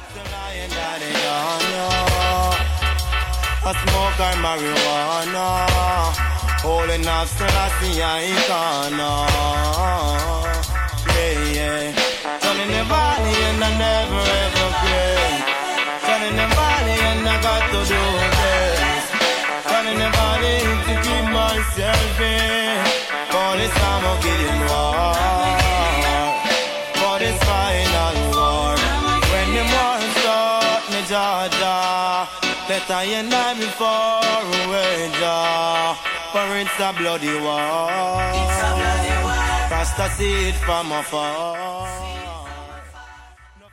A smoke or marijuana, holding up Selassie icona. Yeah. Down in the valley and I never ever pray. Down in the valley and I got to do this. Down in the valley to keep myself in. For this time I'll give him war. For this final war. When the war start, me Jaja. Let I and I before away, Jah. For it's a bloody war. Rasta see it from afar.